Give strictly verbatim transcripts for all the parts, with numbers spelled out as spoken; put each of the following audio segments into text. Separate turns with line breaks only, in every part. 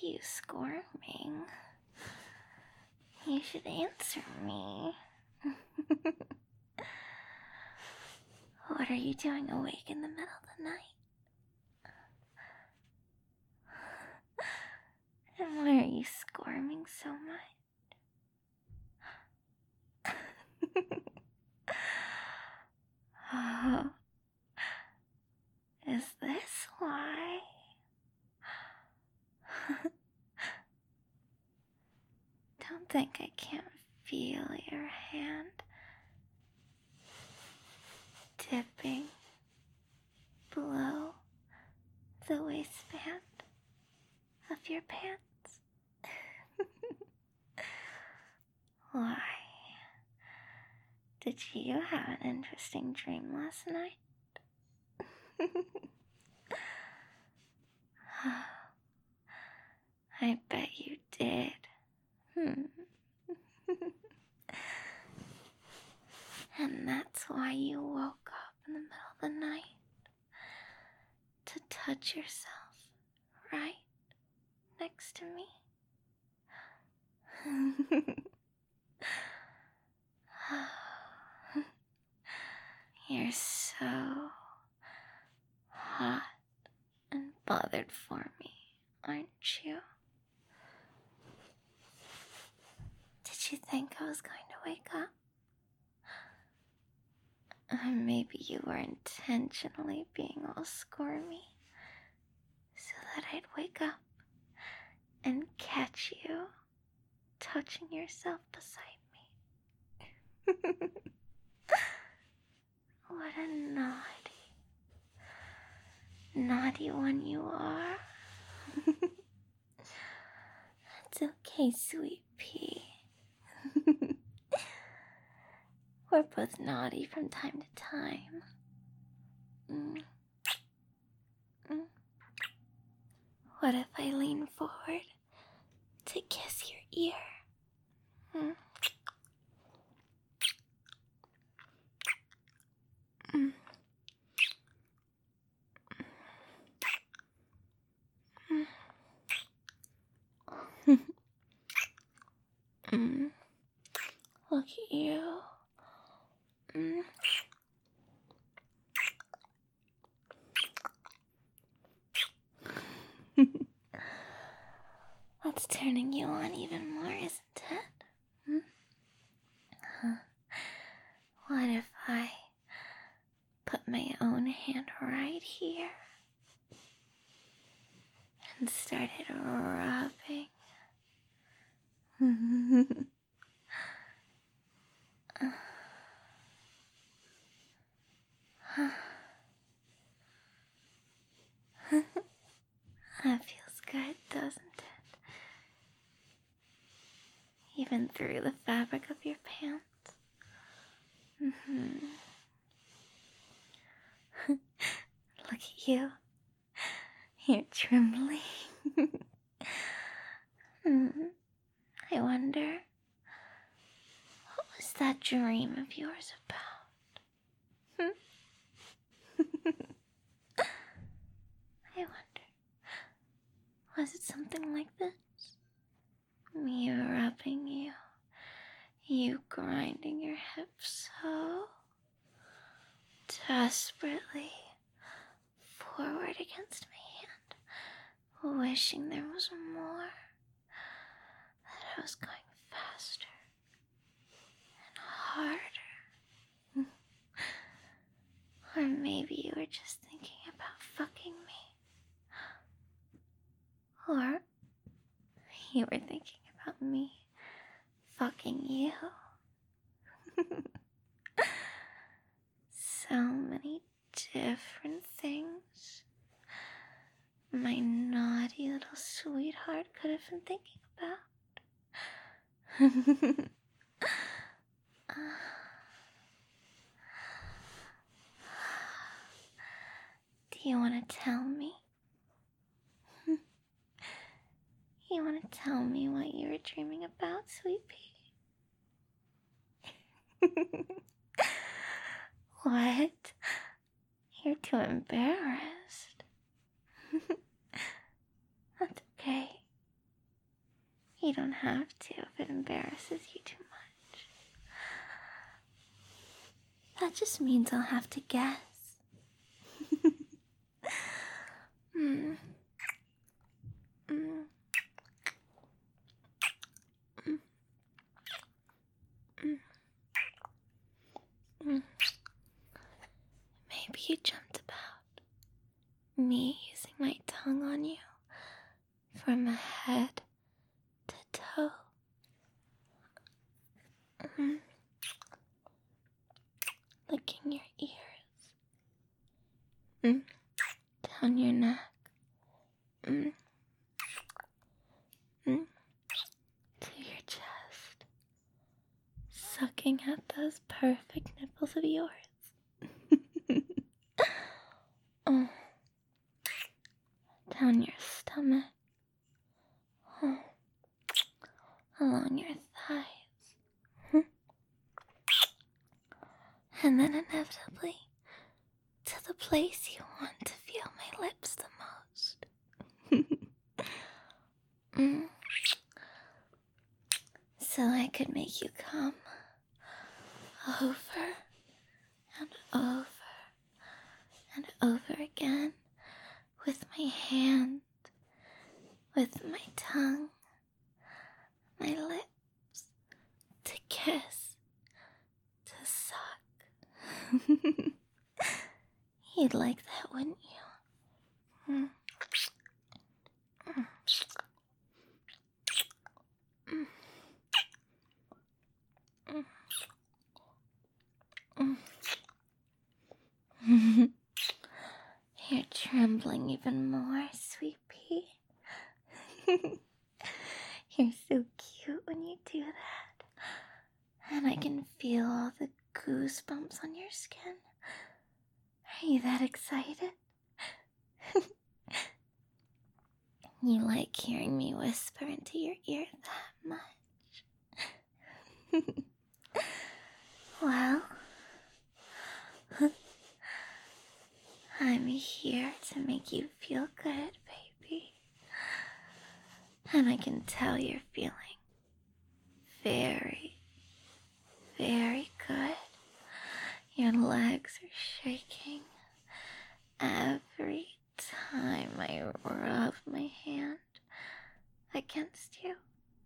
you squirming? You should answer me. What are you doing awake in the middle of the night? And why are you squirming so much? Oh, is this why? Don't think I can't feel your hand dipping below the waistband of your pants. Why? Did you have an interesting dream last night? I bet you did. Hmm. And that's why you woke up in the middle of the night to touch yourself right next to me. You're so hot and bothered for me, aren't you? Did you think I was going to wake up? Or maybe you were intentionally being all squirmy so that I'd wake up and catch you touching yourself beside me. What a naughty, naughty one you are. It's okay, sweet pea. We're both naughty from time to time. Mm. Mm. What if I lean forward to kiss your ear? Mm. Mm. Mm. Mm. Look at you. Mm. That's turning you on even more, isn't it? Hmm? Huh. What if I put my own hand right here and started rubbing? That feels good, doesn't it? Even through the fabric of your pants. Mm-hmm. Look at you. You're trembling. hmm. I wonder, what was that dream of yours about? Hmm? I wonder, was it something like this? Me rubbing you, you grinding your hips so desperately forward against my hand, wishing there was more, that I was going faster and harder. Or maybe you were just thinking about fucking me. Or you were thinking about me fucking you. So many different things my naughty little sweetheart could have been thinking about. Do you want to tell me? You want to tell me what you were dreaming about, sweet pea? What? You're too embarrassed. That's okay. You don't have to if it embarrasses you too much. That just means I'll have to guess. mm. Mm. Mm. Mm. Mm. Maybe you dreamt about me using my tongue on you from head to toe. Mm. Licking your ears. Mm. Down your neck. Mm. Mm. To your chest. Sucking at those perfect nipples of yours. Oh. Down your stomach. Oh. Along your thighs. And then inevitably to the place you want to feel my lips the most. mm. So I could make you come over and over and over again with my hand, with my tongue, my lips, to kiss, to suck. You'd like that, wouldn't you? Mm. Mm. Mm. Mm. Mm. You're trembling even more, sweet pea. You're so cute when you do that. And I can feel all the goosebumps on your skin. Are you that excited? You like hearing me whisper into your ear that much? Well, I'm here to make you feel good, baby. And I can tell you're feeling very, very good. Your legs are shaking every time I rub my hand against you.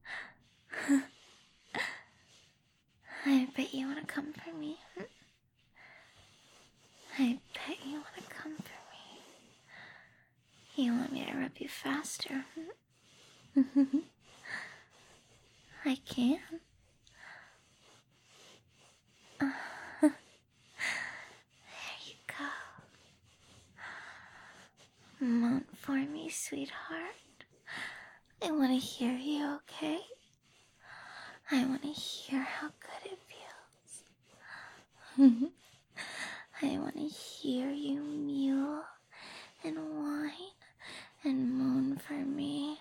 I bet you want to come for me. I bet you want to come for me. You want me to rub you faster? I can. Uh, there you go. Moan for me, sweetheart. I want to hear you, okay? I want to hear how good it feels. I want to hear you mew and whine and moan for me.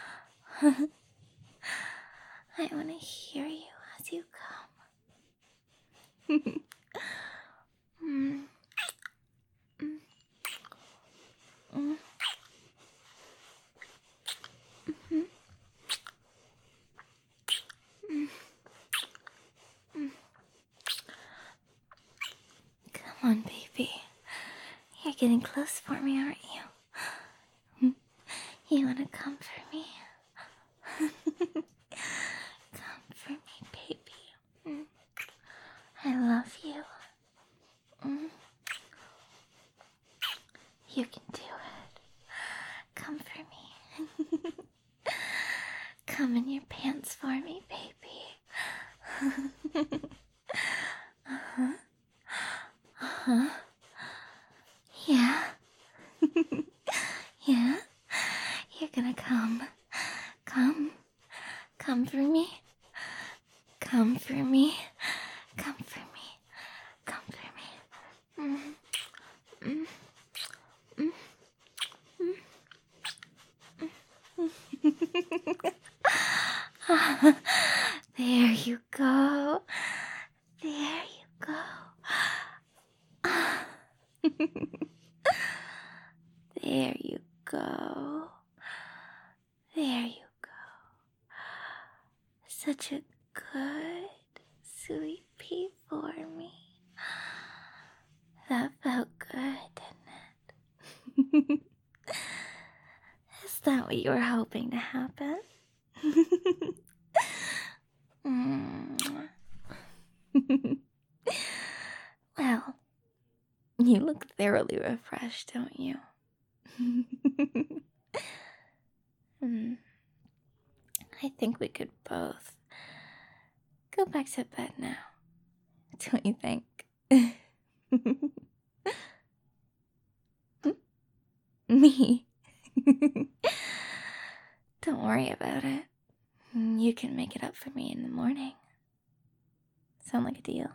I want to hear you as you come. mm. Mm. Mm. Mm-hmm. Mm. Mm. Come on, baby. You're getting close for me, aren't you? You want to come for me? Come for me, baby. Mm. I love you. Mm. You can do it. Come for me. Come in your pants for me, baby. uh-huh. Uh-huh. Yeah. Yeah. You're gonna come. Come. Come for me. Come for me. Come for me. Come for me. Mm. Mm. Mm. Mm. There you go. There you go. There you go. There you go. such a good, sweet pee for me. That felt good, didn't it? Is that what you were hoping to happen? Mm. Well, you look thoroughly refreshed, don't you? mm. I think we could both go back to bed now. Don't you think? Me? Don't worry about it. You can make it up for me in the morning. Sound like a deal?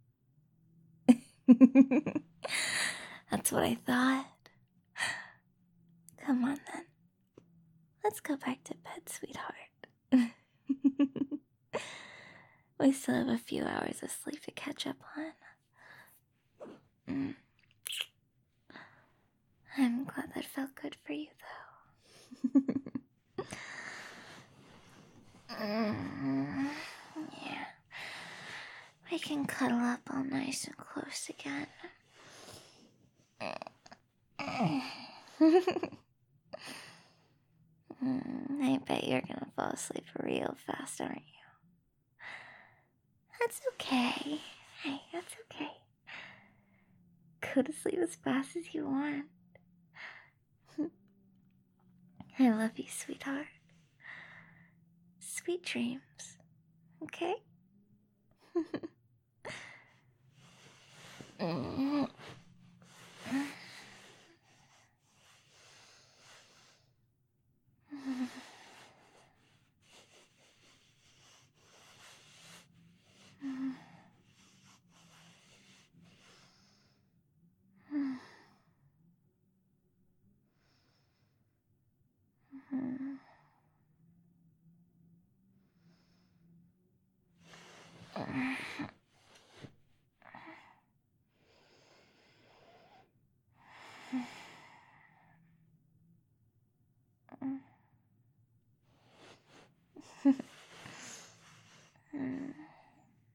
That's what I thought. Come on then. Let's go back to bed, sweetheart. We still have a few hours of sleep to catch up on. Mm. I'm glad that felt good for you, though. mm. Yeah. We can cuddle up all nice and close again. I bet you're gonna fall asleep real fast, aren't you? That's okay. Hey, that's okay. Go to sleep as fast as you want. I love you, sweetheart. Sweet dreams. Okay? mm.